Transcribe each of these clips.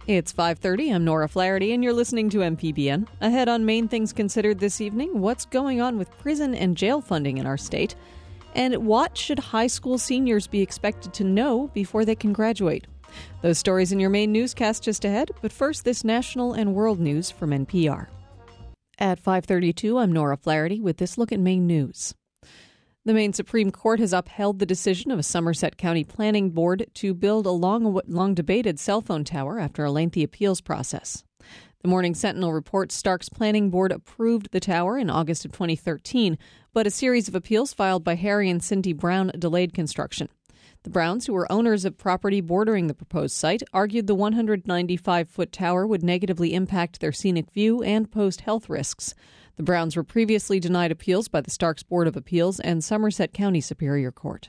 It's 5:30. I'm Nora Flaherty, and you're listening to MPBN. Ahead on Main Things Considered this evening, what's going on with prison and jail funding in our state? And what should high school seniors be expected to know before they can graduate? Those stories in your main newscast just ahead, but first this national and world news from NPR. At 5:32, I'm Nora Flaherty with this look at Maine news. The Maine Supreme Court has upheld the decision of a Somerset County Planning Board to build a long-debated cell phone tower after a lengthy appeals process. The Morning Sentinel reports Stark's Planning Board approved the tower in August of 2013, but a series of appeals filed by Harry and Cindy Brown delayed construction. The Browns, who were owners of property bordering the proposed site, argued the 195-foot tower would negatively impact their scenic view and posed health risks. The Browns were previously denied appeals by the Starks Board of Appeals and Somerset County Superior Court.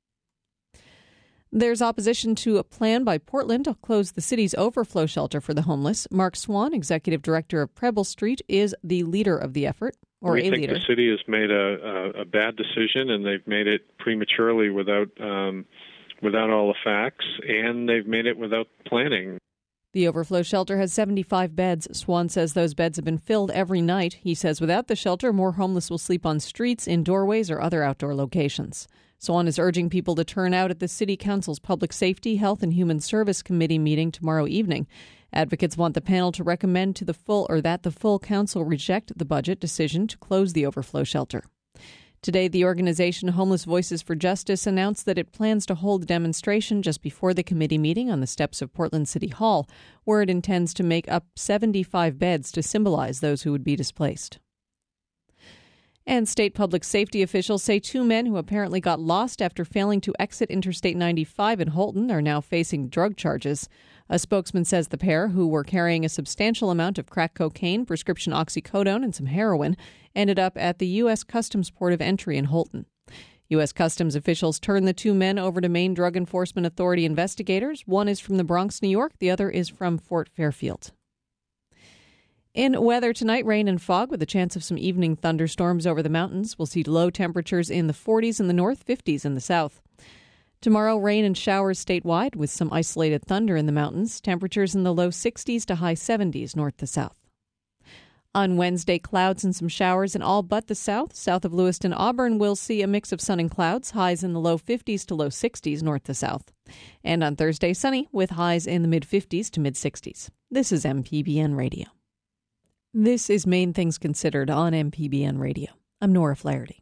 There's opposition to a plan by Portland to close the city's overflow shelter for the homeless. Mark Swan, executive director of Preble Street, is the leader of the effort, We think the city has made a bad decision, and they've made it prematurely without all the facts, and they've made it without planning. The overflow shelter has 75 beds. Swan says those beds have been filled every night. He says without the shelter, more homeless will sleep on streets, in doorways, or other outdoor locations. Swan is urging people to turn out at the City Council's Public Safety, Health, and Human Service Committee meeting tomorrow evening. Advocates want the panel to recommend to the full council reject the budget decision to close the overflow shelter. Today, the organization Homeless Voices for Justice announced that it plans to hold a demonstration just before the committee meeting on the steps of Portland City Hall, where it intends to make up 75 beds to symbolize those who would be displaced. And state public safety officials say two men who apparently got lost after failing to exit Interstate 95 in Houlton are now facing drug charges. A spokesman says the pair, who were carrying a substantial amount of crack cocaine, prescription oxycodone, and some heroin, ended up at the U.S. Customs Port of Entry in Houlton. U.S. Customs officials turned the two men over to Maine Drug Enforcement Authority investigators. One is from the Bronx, New York. The other is from Fort Fairfield. In weather tonight, rain and fog with a chance of some evening thunderstorms over the mountains. We'll see low temperatures in the 40s in the north, 50s in the south. Tomorrow, rain and showers statewide with some isolated thunder in the mountains. Temperatures in the low 60s to high 70s north to south. On Wednesday, clouds and some showers in all but the south. South of Lewiston, Auburn will see a mix of sun and clouds. Highs in the low 50s to low 60s north to south. And on Thursday, sunny with highs in the mid 50s to mid 60s. This is MPBN Radio. This is Main Things Considered on MPBN Radio. I'm Nora Flaherty.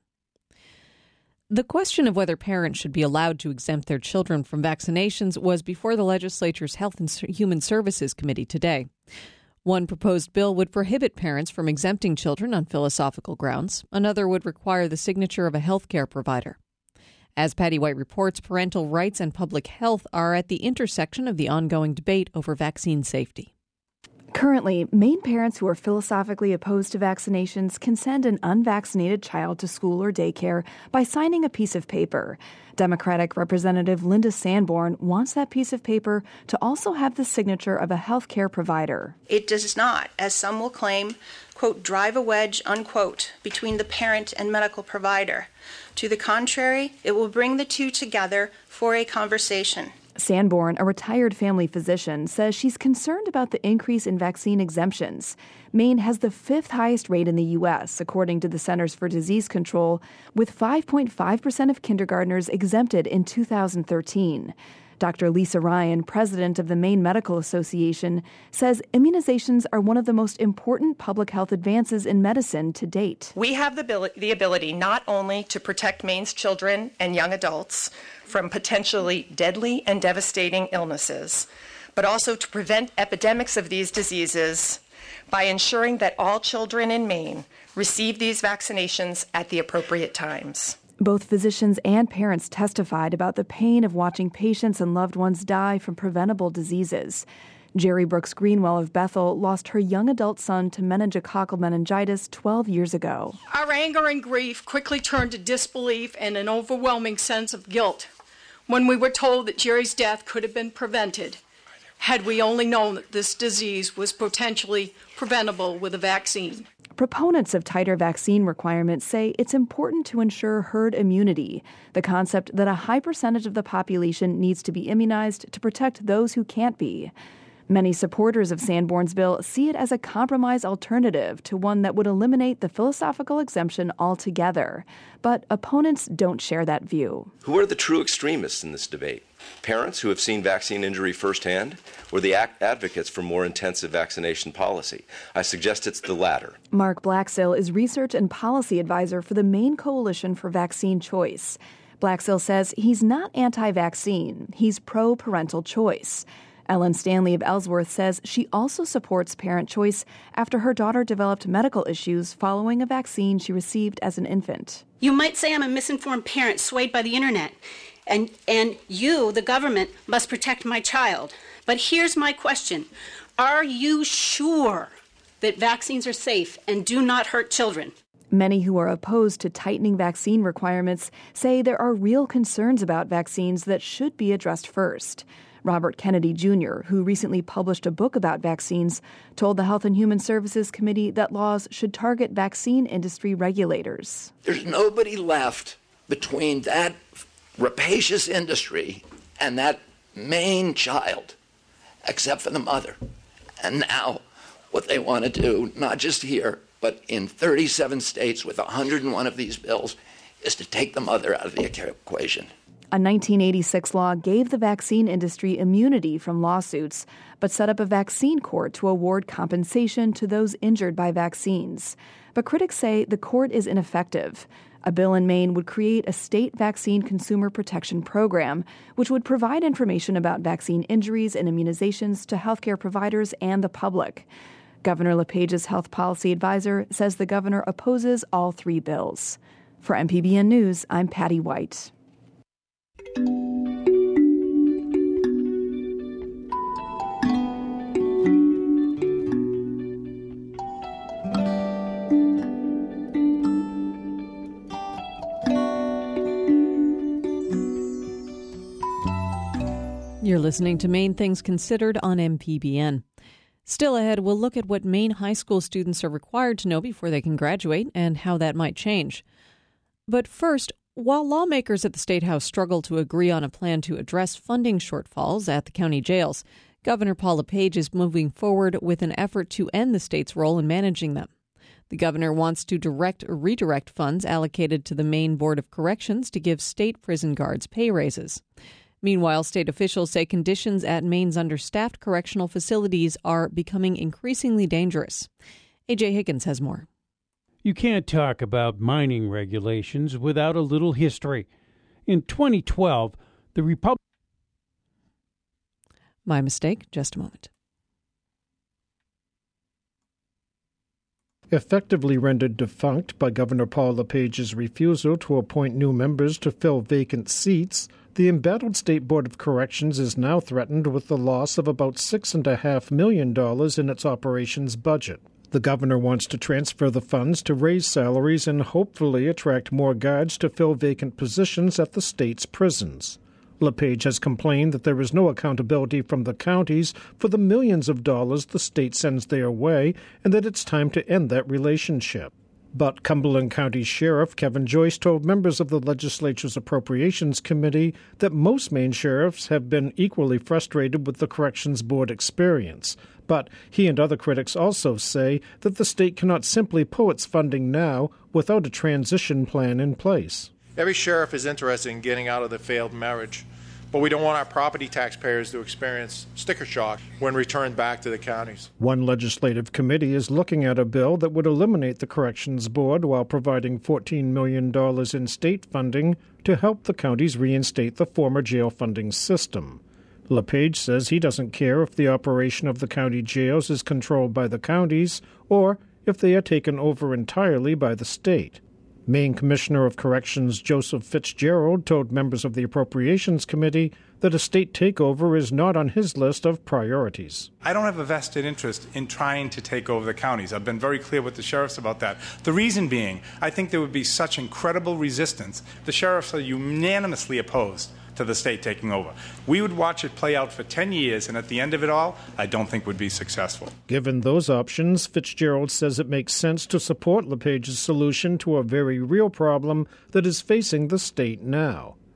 The question of whether parents should be allowed to exempt their children from vaccinations was before the legislature's Health and Human Services Committee today. One proposed bill would prohibit parents from exempting children on philosophical grounds. Another would require the signature of a health care provider. As Patty White reports, parental rights and public health are at the intersection of the ongoing debate over vaccine safety. Currently, Maine parents who are philosophically opposed to vaccinations can send an unvaccinated child to school or daycare by signing a piece of paper. Democratic Representative Linda Sanborn wants that piece of paper to also have the signature of a health care provider. It does not, as some will claim, quote, drive a wedge, unquote, between the parent and medical provider. To the contrary, it will bring the two together for a conversation. Sanborn, a retired family physician, says she's concerned about the increase in vaccine exemptions. Maine has the fifth highest rate in the U.S., according to the Centers for Disease Control, with 5.5% of kindergartners exempted in 2013. Dr. Lisa Ryan, president of the Maine Medical Association, says immunizations are one of the most important public health advances in medicine to date. We have the ability not only to protect Maine's children and young adults from potentially deadly and devastating illnesses, but also to prevent epidemics of these diseases by ensuring that all children in Maine receive these vaccinations at the appropriate times. Both physicians and parents testified about the pain of watching patients and loved ones die from preventable diseases. Jerry Brooks Greenwell of Bethel lost her young adult son to meningococcal meningitis 12 years ago. Our anger and grief quickly turned to disbelief and an overwhelming sense of guilt when we were told that Jerry's death could have been prevented had we only known that this disease was potentially preventable with a vaccine. Proponents of tighter vaccine requirements say it's important to ensure herd immunity, the concept that a high percentage of the population needs to be immunized to protect those who can't be. Many supporters of Sanborn's bill see it as a compromise alternative to one that would eliminate the philosophical exemption altogether. But opponents don't share that view. Who are the true extremists in this debate? Parents who have seen vaccine injury firsthand, or the advocates for more intensive vaccination policy? I suggest it's the latter. Mark Blaxill is research and policy advisor for the Maine Coalition for Vaccine Choice. Blaxill says he's not anti-vaccine, he's pro-parental choice. Ellen Stanley of Ellsworth says she also supports parent choice after her daughter developed medical issues following a vaccine she received as an infant. You might say I'm a misinformed parent swayed by the internet, and you, the government, must protect my child. But here's my question. Are you sure that vaccines are safe and do not hurt children? Many who are opposed to tightening vaccine requirements say there are real concerns about vaccines that should be addressed first. Robert Kennedy Jr., who recently published a book about vaccines, told the Health and Human Services Committee that laws should target vaccine industry regulators. There's nobody left between that rapacious industry and that Maine child, except for the mother. And now what they want to do, not just here, but in 37 states with 101 of these bills, is to take the mother out of the equation. A 1986 law gave the vaccine industry immunity from lawsuits, but set up a vaccine court to award compensation to those injured by vaccines. But critics say the court is ineffective. A bill in Maine would create a state vaccine consumer protection program, which would provide information about vaccine injuries and immunizations to healthcare providers and the public. Governor LePage's health policy advisor says the governor opposes all three bills. For MPBN News, I'm Patty White. You're listening to Maine Things Considered on MPBN. Still ahead, we'll look at what Maine high school students are required to know before they can graduate and how that might change. But first, while lawmakers at the State House struggle to agree on a plan to address funding shortfalls at the county jails, Governor Paul LePage is moving forward with an effort to end the state's role in managing them. The governor wants to redirect funds allocated to the Maine Board of Corrections to give state prison guards pay raises. Meanwhile, state officials say conditions at Maine's understaffed correctional facilities are becoming increasingly dangerous. A.J. Higgins has more. You can't talk about mining regulations without a little history. In 2012, the Republic... My mistake. Just a moment. Effectively rendered defunct by Governor Paul LePage's refusal to appoint new members to fill vacant seats, the embattled State Board of Corrections is now threatened with the loss of about $6.5 million in its operations budget. The governor wants to transfer the funds to raise salaries and hopefully attract more guards to fill vacant positions at the state's prisons. LePage has complained that there is no accountability from the counties for the millions of dollars the state sends their way and that it's time to end that relationship. But Cumberland County Sheriff Kevin Joyce told members of the legislature's Appropriations Committee that most Maine sheriffs have been equally frustrated with the Corrections Board experience. But he and other critics also say that the state cannot simply pull its funding now without a transition plan in place. Every sheriff is interested in getting out of the failed marriage, but we don't want our property taxpayers to experience sticker shock when returned back to the counties. One legislative committee is looking at a bill that would eliminate the Corrections Board while providing $14 million in state funding to help the counties reinstate the former jail funding system. LePage says he doesn't care if the operation of the county jails is controlled by the counties or if they are taken over entirely by the state. Maine Commissioner of Corrections Joseph Fitzgerald told members of the Appropriations Committee that a state takeover is not on his list of priorities. I don't have a vested interest in trying to take over the counties. I've been very clear with the sheriffs about that. The reason being, I think there would be such incredible resistance. The sheriffs are unanimously opposed to the state taking over. We would watch it play out for 10 years, and at the end of it all, I don't think would be successful. Given those options, Fitzgerald says it makes sense to support LePage's solution to a very real problem that is facing the state now.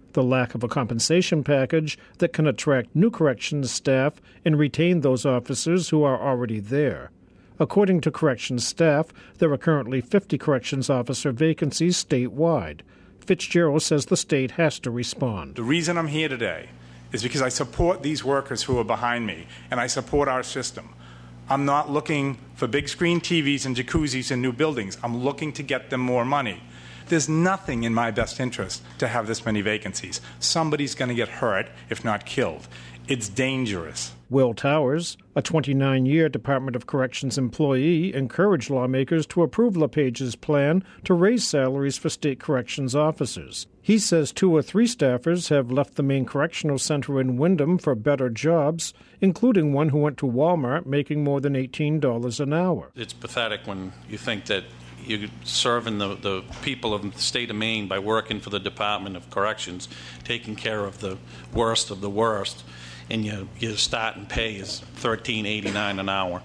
the lack of a compensation package that can attract new corrections staff and retain those officers who are already there. According to corrections staff, there are currently 50 corrections officer vacancies statewide. Fitzgerald says the state has to respond. The reason I'm here today is because I support these workers who are behind me, and I support our system. I'm not looking for big screen TVs and jacuzzis in new buildings. I'm looking to get them more money. There's nothing in my best interest to have this many vacancies. Somebody's going to get hurt, if not killed. It's dangerous. Will Towers, a 29-year Department of Corrections employee, encouraged lawmakers to approve LePage's plan to raise salaries for state corrections officers. He says 2 or 3 staffers have left the Maine Correctional Center in Windham for better jobs, including one who went to Walmart making more than $18 an hour. It's pathetic when you think that you're serving the people of the state of Maine by working for the Department of Corrections, taking care of the worst, and your starting pay is $13.89 an hour.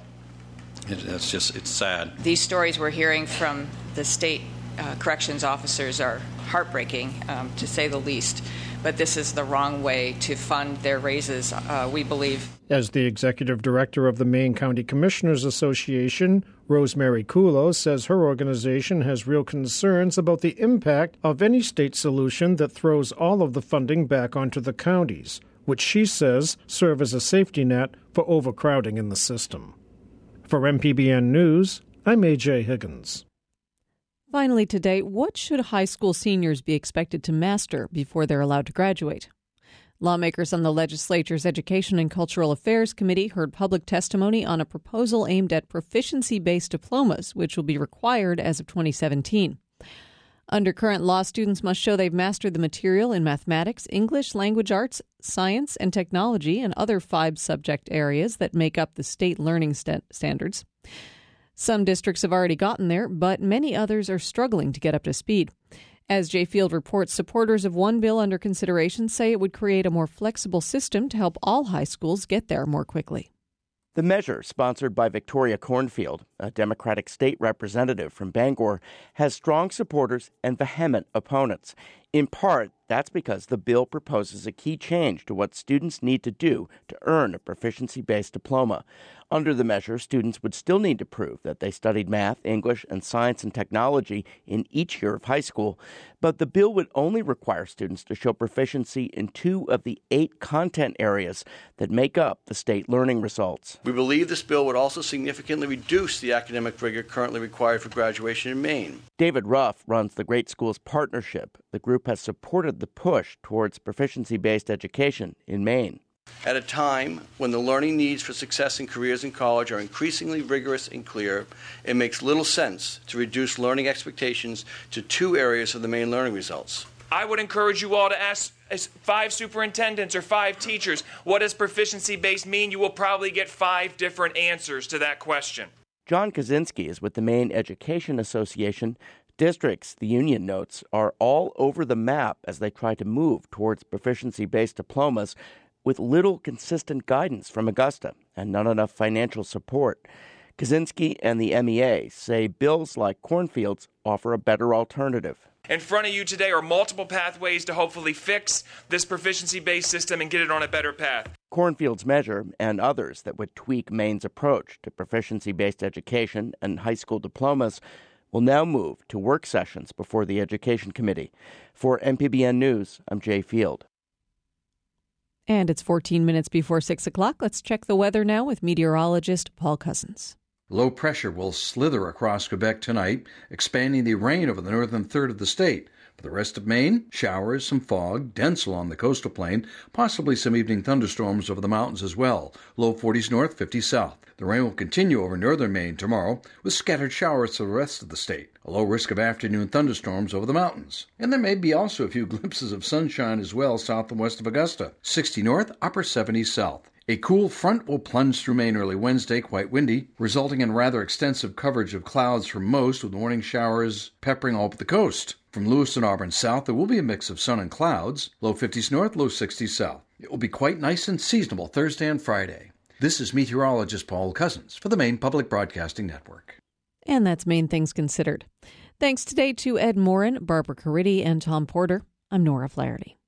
It's sad. These stories we're hearing from the state corrections officers are heartbreaking, to say the least. But this is the wrong way to fund their raises, we believe. As the executive director of the Maine County Commissioners Association, Rosemary Kulo says her organization has real concerns about the impact of any state solution that throws all of the funding back onto the counties, which she says serve as a safety net for overcrowding in the system. For MPBN News, I'm A.J. Higgins. Finally today, what should high school seniors be expected to master before they're allowed to graduate? Lawmakers on the legislature's Education and Cultural Affairs Committee heard public testimony on a proposal aimed at proficiency-based diplomas, which will be required as of 2017. Under current law, students must show they've mastered the material in mathematics, English, language arts, science, and technology, and other 5 subject areas that make up the state learning standards. Some districts have already gotten there, but many others are struggling to get up to speed. As Jay Field reports, supporters of one bill under consideration say it would create a more flexible system to help all high schools get there more quickly. The measure, sponsored by Victoria Cornfield, a Democratic state representative from Bangor, has strong supporters and vehement opponents. In part, that's because the bill proposes a key change to what students need to do to earn a proficiency-based diploma. Under the measure, students would still need to prove that they studied math, English, and science and technology in each year of high school, but the bill would only require students to show proficiency in 2 of the 8 content areas that make up the state learning results. We believe this bill would also significantly reduce the academic rigor currently required for graduation in Maine. David Ruff runs the Great Schools Partnership. The group has supported the push towards proficiency-based education in Maine. At a time when the learning needs for success in careers in college are increasingly rigorous and clear, it makes little sense to reduce learning expectations to 2 areas of the Maine learning results. I would encourage you all to ask 5 superintendents or 5 teachers, what does proficiency-based mean? You will probably get 5 different answers to that question. John Kaczynski is with the Maine Education Association. Districts, the union notes, are all over the map as they try to move towards proficiency-based diplomas with little consistent guidance from Augusta and not enough financial support. Kaczynski and the MEA say bills like Cornfield's offer a better alternative. In front of you today are multiple pathways to hopefully fix this proficiency-based system and get it on a better path. Cornfield's measure and others that would tweak Maine's approach to proficiency-based education and high school diplomas will now move to work sessions before the Education Committee. For MPBN News, I'm Jay Field. And it's 14 minutes before 6 o'clock. Let's check the weather now with meteorologist Paul Cousins. Low pressure will slither across Quebec tonight, expanding the rain over the northern third of the state. For the rest of Maine, showers, some fog, dense along the coastal plain, possibly some evening thunderstorms over the mountains as well. Low 40s north, 50s south. The rain will continue over northern Maine tomorrow, with scattered showers to the rest of the state. A low risk of afternoon thunderstorms over the mountains. And there may be also a few glimpses of sunshine as well south and west of Augusta. 60 north, upper 70s south. A cool front will plunge through Maine early Wednesday, quite windy, resulting in rather extensive coverage of clouds for most, with morning showers peppering all up the coast. From Lewiston, Auburn south, there will be a mix of sun and clouds, low 50s north, low 60s south. It will be quite nice and seasonable Thursday and Friday. This is meteorologist Paul Cousins for the Maine Public Broadcasting Network. And that's Maine Things Considered. Thanks today to Ed Morin, Barbara Caridi, and Tom Porter. I'm Nora Flaherty.